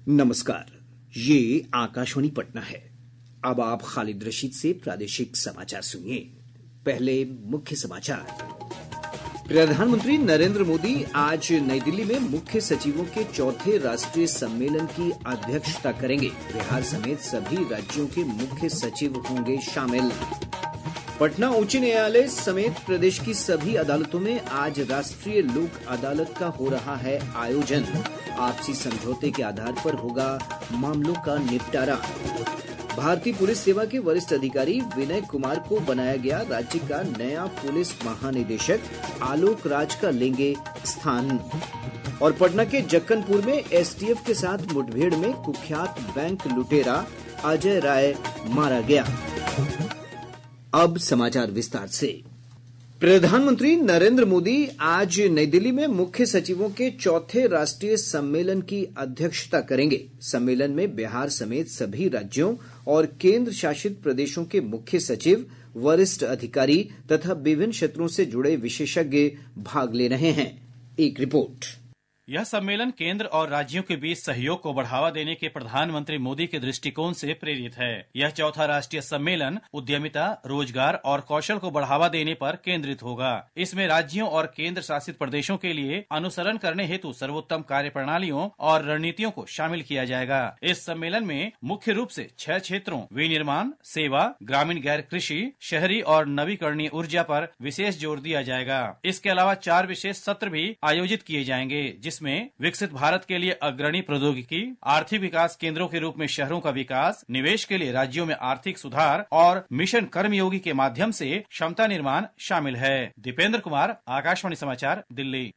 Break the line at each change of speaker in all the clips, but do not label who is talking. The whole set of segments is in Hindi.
नमस्कार, ये आकाशवाणी पटना है। अब आप खालिद रशीद से प्रादेशिक समाचार सुनिए। पहले मुख्य समाचार। प्रधानमंत्री नरेंद्र मोदी आज नई दिल्ली में मुख्य सचिवों के चौथे राष्ट्रीय सम्मेलन की अध्यक्षता करेंगे। बिहार समेत सभी राज्यों के मुख्य सचिव होंगे शामिल। पटना उच्च न्यायालय समेत प्रदेश की सभी अदालतों में आज राष्ट्रीय लोक अदालत का हो रहा है आयोजन। आपसी समझौते के आधार पर होगा मामलों का निपटारा। भारतीय पुलिस सेवा के वरिष्ठ अधिकारी विनय कुमार को बनाया गया राज्य का नया पुलिस महानिदेशक। आलोक राज का लेंगे स्थान। और पटना के जक्कनपुर में एसटीएफ के साथ मुठभेड़ में कुख्यात बैंक लुटेरा अजय राय मारा गया। अब समाचार विस्तार से। प्रधानमंत्री नरेंद्र मोदी आज नई दिल्ली में मुख्य सचिवों के चौथे राष्ट्रीय सम्मेलन की अध्यक्षता करेंगे। सम्मेलन में बिहार समेत सभी राज्यों और केंद्र शासित प्रदेशों के मुख्य सचिव, वरिष्ठ अधिकारी तथा विभिन्न क्षेत्रों से जुड़े विशेषज्ञ भाग ले रहे हैं। एक रिपोर्ट।
यह सम्मेलन केंद्र और राज्यों के बीच सहयोग को बढ़ावा देने के प्रधानमंत्री मोदी के दृष्टिकोण से प्रेरित है। यह चौथा राष्ट्रीय सम्मेलन उद्यमिता, रोजगार और कौशल को बढ़ावा देने पर केंद्रित होगा। इसमें राज्यों और केंद्र शासित प्रदेशों के लिए अनुसरण करने हेतु सर्वोत्तम कार्य प्रणालियों और रणनीतियों को शामिल किया जाएगा। इस सम्मेलन में मुख्य रूप से 6 क्षेत्रों विनिर्माण, सेवा, ग्रामीण गैर कृषि, शहरी और नवीकरणीय ऊर्जा पर विशेष जोर दिया जाएगा। इसके अलावा 4 विशेष सत्र भी आयोजित किए जाएंगे, जिसमें विकसित भारत के लिए अग्रणी प्रौद्योगिकी, आर्थिक विकास केंद्रों के रूप में शहरों का विकास, निवेश के लिए राज्यों में आर्थिक सुधार और मिशन कर्मयोगी के माध्यम से क्षमता निर्माण शामिल है। दीपेंद्र कुमार, आकाशवाणी समाचार, दिल्ली।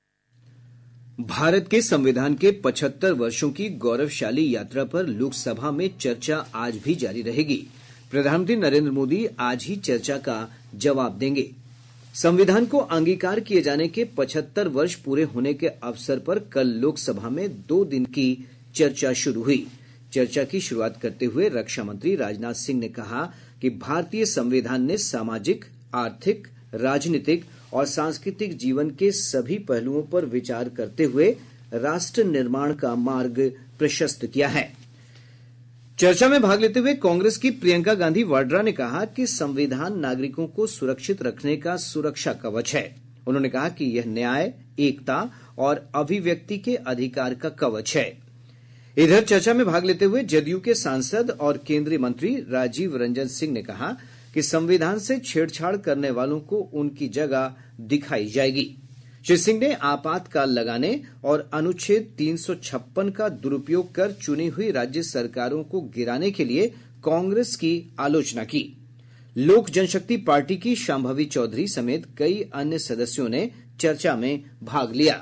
भारत के संविधान के 75 वर्षों की गौरवशाली यात्रा पर लोकसभा में चर्चा आज भी जारी रहेगी। प्रधानमंत्री नरेंद्र मोदी आज ही चर्चा का जवाब देंगे। संविधान को अंगीकार किए जाने के 75 वर्ष पूरे होने के अवसर पर कल लोकसभा में 2 दिन की चर्चा शुरू हुई। चर्चा की शुरुआत करते हुए रक्षा मंत्री राजनाथ सिंह ने कहा कि भारतीय संविधान ने सामाजिक, आर्थिक, राजनीतिक और सांस्कृतिक जीवन के सभी पहलुओं पर विचार करते हुए राष्ट्र निर्माण का मार्ग प्रशस्त किया है। चर्चा में भाग लेते हुए कांग्रेस की प्रियंका गांधी वाड्रा ने कहा कि संविधान नागरिकों को सुरक्षित रखने का सुरक्षा कवच है। उन्होंने कहा कि यह न्याय, एकता और अभिव्यक्ति के अधिकार का कवच है। इधर चर्चा में भाग लेते हुए जदयू के सांसद और केंद्रीय मंत्री राजीव रंजन सिंह ने कहा कि संविधान से छेड़छाड़ करने वालों को उनकी जगह दिखाई जाएगी। श्री सिंह ने आपातकाल लगाने और अनुच्छेद 356 का दुरुपयोग कर चुनी हुई राज्य सरकारों को गिराने के लिए कांग्रेस की आलोचना की। लोक जनशक्ति पार्टी की शांभवी चौधरी समेत कई अन्य सदस्यों ने चर्चा में भाग लिया।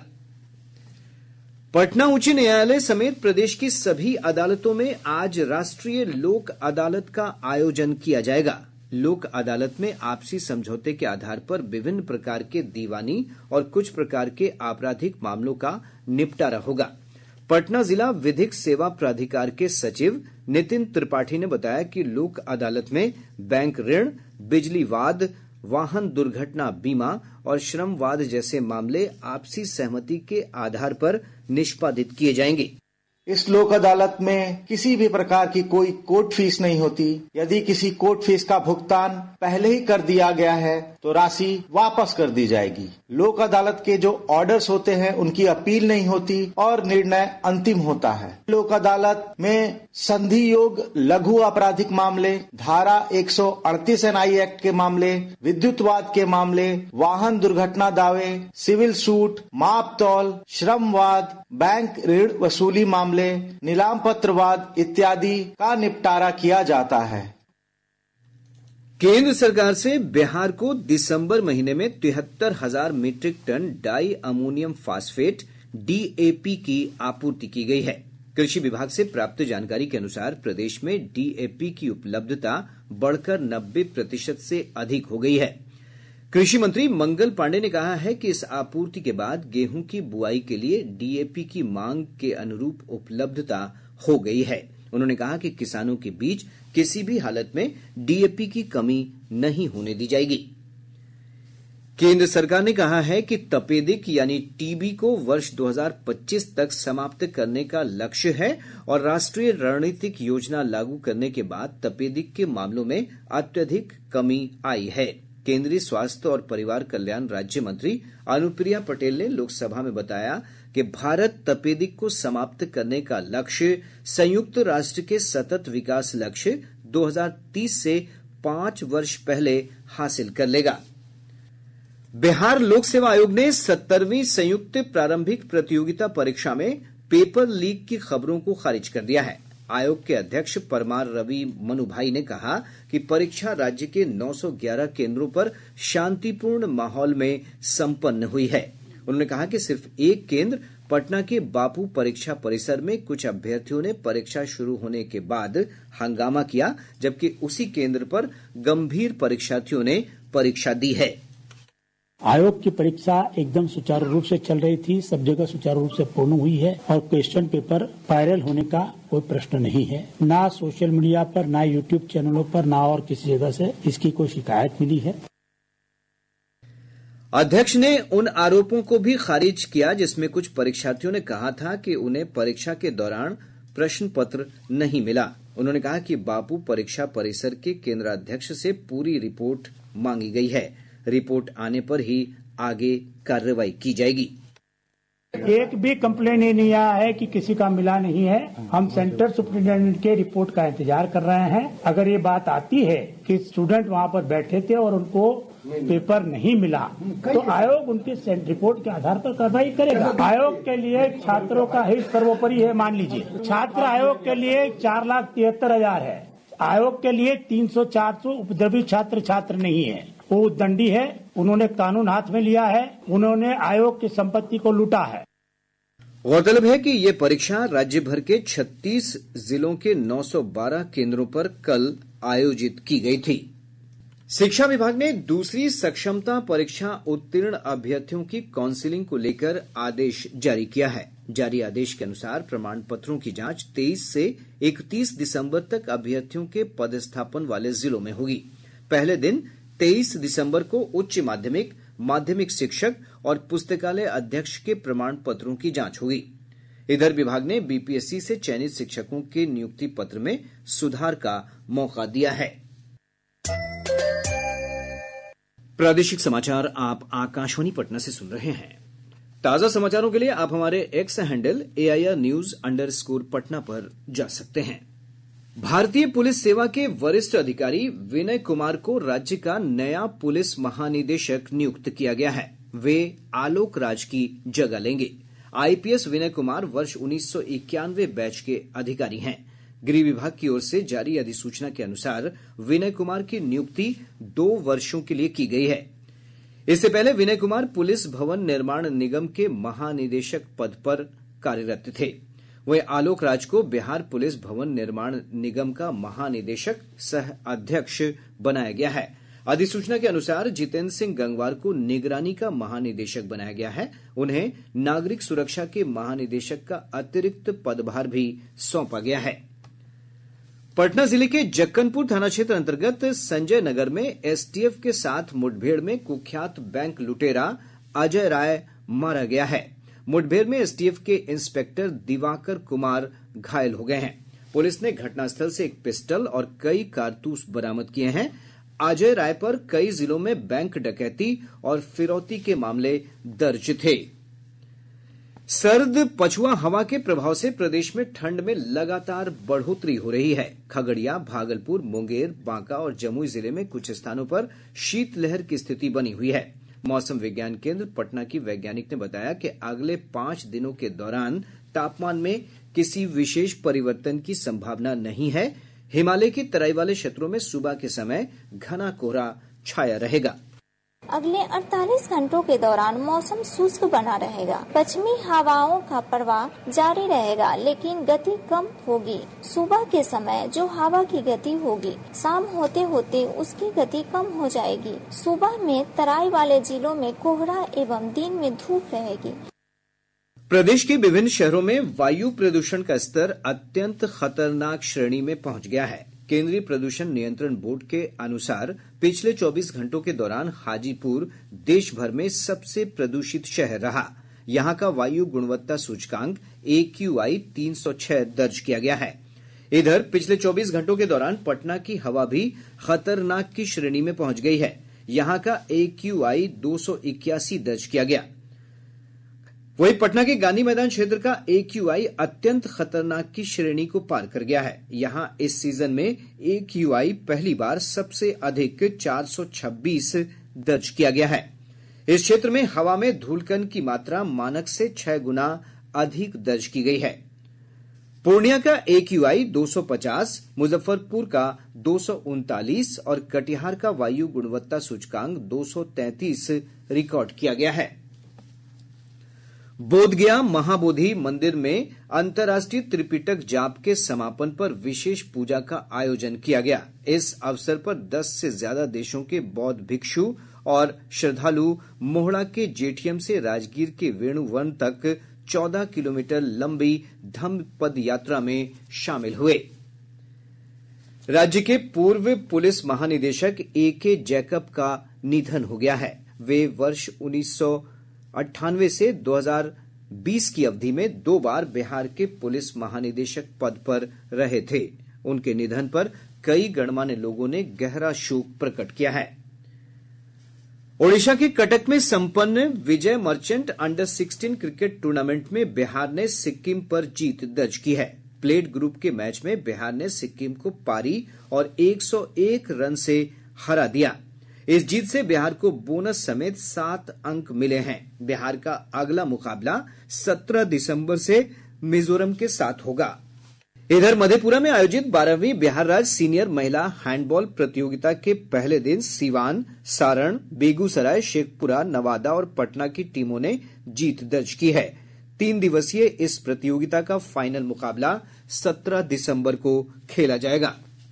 पटना उच्च न्यायालय समेत प्रदेश की सभी अदालतों में आज राष्ट्रीय लोक अदालत का आयोजन किया जाएगा। लोक अदालत में आपसी समझौते के आधार पर विभिन्न प्रकार के दीवानी और कुछ प्रकार के आपराधिक मामलों का निपटारा होगा। पटना जिला विधिक सेवा प्राधिकार के सचिव नितिन त्रिपाठी ने बताया कि लोक अदालत में बैंक ऋण, बिजली वाद, वाहन दुर्घटना बीमा और श्रम वाद जैसे मामले आपसी सहमति के आधार पर निष्पादित किए जाएंगे।
इस लोक अदालत में किसी भी प्रकार की कोई कोर्ट फीस नहीं होती। यदि किसी कोर्ट फीस का भुगतान पहले ही कर दिया गया है तो राशि वापस कर दी जाएगी। लोक अदालत के जो ऑर्डर्स होते हैं उनकी अपील नहीं होती और निर्णय अंतिम होता है। लोक अदालत में संधि योग लघु आपराधिक मामले, धारा 138 एनआई एक्ट के मामले, विद्युतवाद के मामले, वाहन दुर्घटना दावे, सिविल सूट, माप तौल, श्रमवाद, बैंक ऋण वसूली मामले, नीलाम पत्रवाद इत्यादि का निपटारा किया जाता है।
केंद्र सरकार से बिहार को दिसंबर महीने में 73,000 metric ton diammonium phosphate DAP की आपूर्ति की गई है। कृषि विभाग से प्राप्त जानकारी के अनुसार प्रदेश में डीएपी की उपलब्धता बढ़कर 90% से अधिक हो गई है। कृषि मंत्री मंगल पांडे ने कहा है कि इस आपूर्ति के बाद गेहूं की बुआई के लिए डीएपी की मांग के अनुरूप उपलब्धता हो गई है। उन्होंने कहा कि किसानों के बीच किसी भी हालत में डीएपी की कमी नहीं होने दी जाएगी। केंद्र सरकार ने कहा है कि तपेदिक यानी टीबी को वर्ष 2025 तक समाप्त करने का लक्ष्य है और राष्ट्रीय रणनीतिक योजना लागू करने के बाद तपेदिक के मामलों में अत्यधिक कमी आई है। केंद्रीय स्वास्थ्य और परिवार कल्याण राज्य मंत्री अनुप्रिया पटेल ने लोकसभा में बताया कि भारत तपेदिक को समाप्त करने का लक्ष्य संयुक्त राष्ट्र के सतत विकास लक्ष्य 2030 से 5 वर्ष पहले हासिल कर लेगा। बिहार लोक सेवा आयोग ने 70वीं संयुक्त प्रारंभिक प्रतियोगिता परीक्षा में पेपर लीक की खबरों को खारिज कर दिया है। आयोग के अध्यक्ष परमार रवि मनुभाई ने कहा कि परीक्षा राज्य के 911 केंद्रों पर शांतिपूर्ण माहौल में संपन्न हुई है। उन्होंने कहा कि सिर्फ एक केंद्र पटना के बापू परीक्षा परिसर में कुछ अभ्यर्थियों ने परीक्षा शुरू होने के बाद हंगामा किया, जबकि उसी केंद्र पर गंभीर परीक्षार्थियों ने परीक्षा दी है।
आयोग की परीक्षा एकदम सुचारू रूप से चल रही थी, सब जगह सुचारू रूप से पूर्ण हुई है और क्वेश्चन पेपर वायरल होने का कोई प्रश्न नहीं है। ना सोशल मीडिया पर, ना यूट्यूब चैनलों पर, ना और किसी जगह से इसकी कोई शिकायत मिली है।
अध्यक्ष ने उन आरोपों को भी खारिज किया जिसमें कुछ परीक्षार्थियों ने कहा था कि उन्हें परीक्षा के दौरान प्रश्न पत्र नहीं मिला। उन्होंने कहा कि बापू परीक्षा परिसर के केंद्राध्यक्ष से पूरी रिपोर्ट मांगी गई है। रिपोर्ट आने पर ही आगे कार्रवाई की जाएगी।
एक भी कंप्लेन नहीं आया है कि किसी का मिला नहीं है। हम सेंटर सुपरिटेंडेंट के रिपोर्ट का इंतजार कर रहे हैं। अगर ये बात आती है कि स्टूडेंट वहाँ पर बैठे थे और उनको पेपर नहीं मिला तो आयोग उनके रिपोर्ट के आधार पर कार्रवाई करेगा। आयोग के लिए छात्रों का हित सर्वोपरि है। मान लीजिए छात्र आयोग के लिए 4,73,000 है, आयोग के लिए 300-400 उपद्रवी छात्र नहीं है, वो दंडी है। उन्होंने कानून हाथ में लिया है, उन्होंने आयोग की संपत्ति को लूटा है।
गौरतलब है कि ये परीक्षा राज्य भर के 36 जिलों के 912 केंद्रों पर कल आयोजित की गई थी। शिक्षा विभाग ने दूसरी सक्षमता परीक्षा उत्तीर्ण अभ्यर्थियों की काउंसिलिंग को लेकर आदेश जारी किया है। जारी आदेश के अनुसार प्रमाण पत्रों की जांच 23 से 31 दिसंबर तक अभ्यर्थियों के पदस्थापन वाले जिलों में होगी। पहले दिन 23 दिसंबर को उच्च माध्यमिक, माध्यमिक शिक्षक और पुस्तकालय अध्यक्ष के प्रमाण पत्रों की जांच होगी। इधर विभाग ने बीपीएससी से चयनित शिक्षकों के नियुक्ति पत्र में सुधार का मौका दिया है। प्रादेशिक समाचार आप आकाशवाणी पटना से सुन रहे हैं। ताजा समाचारों के लिए आप हमारे एक्स हैंडल AIR_News_पटना पर जा सकते हैं। भारतीय पुलिस सेवा के वरिष्ठ अधिकारी विनय कुमार को राज्य का नया पुलिस महानिदेशक नियुक्त किया गया है। वे आलोक राज की जगह लेंगे। आईपीएस विनय कुमार वर्ष 1991 बैच के अधिकारी हैं। गृह विभाग की ओर से जारी अधिसूचना के अनुसार विनय कुमार की नियुक्ति 2 वर्षों के लिए की गई है। इससे पहले विनय कुमार पुलिस भवन निर्माण निगम के महानिदेशक पद पर कार्यरत थे। वहीं आलोक राज को बिहार पुलिस भवन निर्माण निगम का महानिदेशक सह अध्यक्ष बनाया गया है। अधिसूचना के अनुसार जितेंद्र सिंह गंगवार को निगरानी का महानिदेशक बनाया गया है। उन्हें नागरिक सुरक्षा के महानिदेशक का अतिरिक्त पदभार भी सौंपा गया है। पटना जिले के जक्कनपुर थाना क्षेत्र अंतर्गत संजय नगर में एसटीएफ के साथ मुठभेड़ में कुख्यात बैंक लुटेरा अजय राय मारा गया है। मुठभेड़ में एसटीएफ के इंस्पेक्टर दिवाकर कुमार घायल हो गए हैं। पुलिस ने घटनास्थल से एक पिस्टल और कई कारतूस बरामद किए हैं। अजय राय पर कई जिलों में बैंक डकैती और फिरौती के मामले दर्ज थे। सर्द पछुआ हवा के प्रभाव से प्रदेश में ठंड में लगातार बढ़ोतरी हो रही है। खगड़िया, भागलपुर, मुंगेर, बांका और जमुई जिले में कुछ स्थानों पर शीतलहर की स्थिति बनी हुई है। मौसम विज्ञान केंद्र पटना की वैज्ञानिक ने बताया कि अगले 5 दिनों के दौरान तापमान में किसी विशेष परिवर्तन की संभावना नहीं है। हिमालय की तराई वाले क्षेत्रों में सुबह के समय घना कोहरा छाया रहेगा।
अगले 48 घंटों के दौरान मौसम शुष्क बना रहेगा। पश्चिमी हवाओं का प्रवाह जारी रहेगा, लेकिन गति कम होगी। सुबह के समय जो हवा की गति होगी, शाम होते होते उसकी गति कम हो जाएगी। सुबह में तराई वाले जिलों में कोहरा एवं दिन में धूप रहेगी।
प्रदेश के विभिन्न शहरों में वायु प्रदूषण का स्तर अत्यंत खतरनाक श्रेणी में पहुंच गया है। केंद्रीय प्रदूषण नियंत्रण बोर्ड के अनुसार पिछले 24 घंटों के दौरान हाजीपुर देश भर में सबसे प्रदूषित शहर रहा। यहां का वायु गुणवत्ता सूचकांक AQI 306 दर्ज किया गया है। इधर पिछले 24 घंटों के दौरान पटना की हवा भी खतरनाक की श्रेणी में पहुंच गई है। यहां का AQI 281 दर्ज किया गया। वहीं पटना के गांधी मैदान क्षेत्र का AQI अत्यंत खतरनाक की श्रेणी को पार कर गया है। यहां इस सीजन में AQI पहली बार सबसे अधिक 426 दर्ज किया गया है। इस क्षेत्र में हवा में धूलकण की मात्रा मानक से 6 गुना अधिक दर्ज की गई है। पूर्णिया का AQI 250, मुजफ्फरपुर का 239 और कटिहार का वायु गुणवत्ता सूचकांक 233 रिकॉर्ड किया गया है। बोधगया महाबोधि मंदिर में अंतर्राष्ट्रीय त्रिपिटक जाप के समापन पर विशेष पूजा का आयोजन किया गया। इस अवसर पर 10 से ज्यादा देशों के बौद्ध भिक्षु और श्रद्धालु मोहड़ा के जेठियम से राजगीर के वेणुवन तक 14 किलोमीटर लंबी धम्म पद यात्रा में शामिल हुए। राज्य के पूर्व पुलिस महानिदेशक AK जैकब का निधन हो गया है। वे वर्ष 1998 से 2020 की अवधि में 2 बार बिहार के पुलिस महानिदेशक पद पर रहे थे। उनके निधन पर कई गणमान्य लोगों ने गहरा शोक प्रकट किया है। ओडिशा के कटक में संपन्न विजय मर्चेंट अंडर-16 क्रिकेट टूर्नामेंट में बिहार ने सिक्किम पर जीत दर्ज की है। प्लेट ग्रुप के मैच में बिहार ने सिक्किम को पारी और 101 रन से हरा दिया। इस जीत से बिहार को बोनस समेत 7 अंक मिले हैं। बिहार का अगला मुकाबला 17 दिसंबर से मिजोरम के साथ होगा। इधर मधेपुरा में आयोजित 12वीं बिहार राज्य सीनियर महिला हैंडबॉल प्रतियोगिता के पहले दिन सीवान, सारण, बेगूसराय, शेखपुरा, नवादा और पटना की टीमों ने जीत दर्ज की है। 3 दिवसीय इस प्रतियोगिता का फाइनल मुकाबला 17 दिसंबर को खेला जाएगा।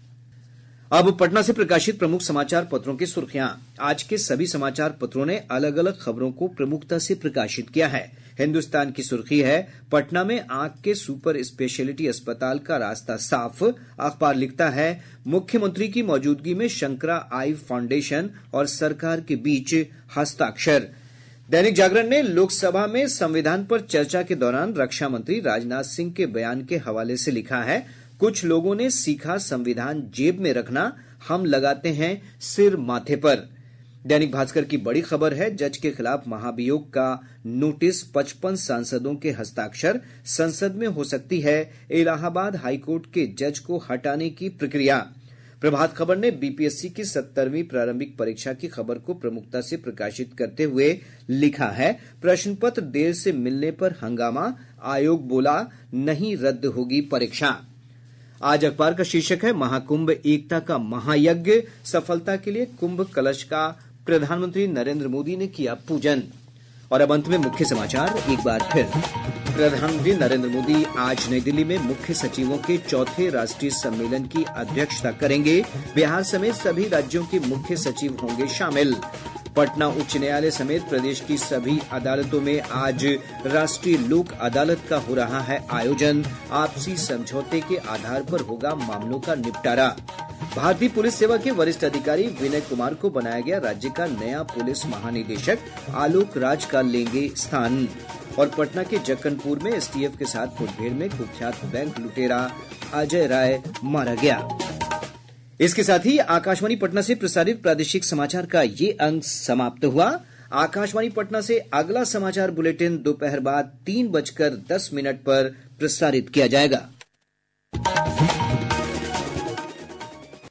अब पटना से प्रकाशित प्रमुख समाचार पत्रों की सुर्खियां। आज के सभी समाचार पत्रों ने अलग अलग खबरों को प्रमुखता से प्रकाशित किया है। हिन्दुस्तान की सुर्खी है, पटना में आंख के सुपर स्पेशलिटी अस्पताल का रास्ता साफ। अखबार लिखता है, मुख्यमंत्री की मौजूदगी में शंकरा आई फाउंडेशन और सरकार के बीच हस्ताक्षर। दैनिक जागरण ने लोकसभा में संविधान पर चर्चा के दौरान रक्षा मंत्री राजनाथ सिंह के बयान के हवाले से लिखा है, कुछ लोगों ने सीखा संविधान जेब में रखना, हम लगाते हैं सिर माथे पर। दैनिक भास्कर की बड़ी खबर है, जज के खिलाफ महाभियोग का नोटिस, 55 सांसदों के हस्ताक्षर, संसद में हो सकती है इलाहाबाद हाईकोर्ट के जज को हटाने की प्रक्रिया। प्रभात खबर ने बीपीएससी की 70वीं प्रारंभिक परीक्षा की खबर को प्रमुखता से प्रकाशित करते हुए लिखा है, प्रश्न पत्र देर से मिलने पर हंगामा, आयोग बोला नहीं रद्द होगी परीक्षा। आज अखबार का शीर्षक है, महाकुंभ एकता का महायज्ञ, सफलता के लिए कुंभ कलश का प्रधानमंत्री नरेंद्र मोदी ने किया पूजन। और अब अंत में मुख्य समाचार एक बार फिर। प्रधानमंत्री नरेंद्र मोदी आज नई दिल्ली में मुख्य सचिवों के 4थे राष्ट्रीय सम्मेलन की अध्यक्षता करेंगे। बिहार समेत सभी राज्यों के मुख्य सचिव होंगे शामिल। पटना उच्च न्यायालय समेत प्रदेश की सभी अदालतों में आज राष्ट्रीय लोक अदालत का हो रहा है आयोजन। आपसी समझौते के आधार पर होगा मामलों का निपटारा। भारतीय पुलिस सेवा के वरिष्ठ अधिकारी विनय कुमार को बनाया गया राज्य का नया पुलिस महानिदेशक, आलोक राज का लेंगे स्थान। और पटना के जक्कनपुर में एसटीएफ के साथ मुठभेड़ में कुख्यात बैंक लुटेरा अजय राय मारा गया। इसके साथ ही आकाशवाणी पटना से प्रसारित प्रादेशिक समाचार का ये अंक समाप्त हुआ। आकाशवाणी पटना से अगला समाचार बुलेटिन दोपहर बाद 3:10 पर प्रसारित किया जाएगा।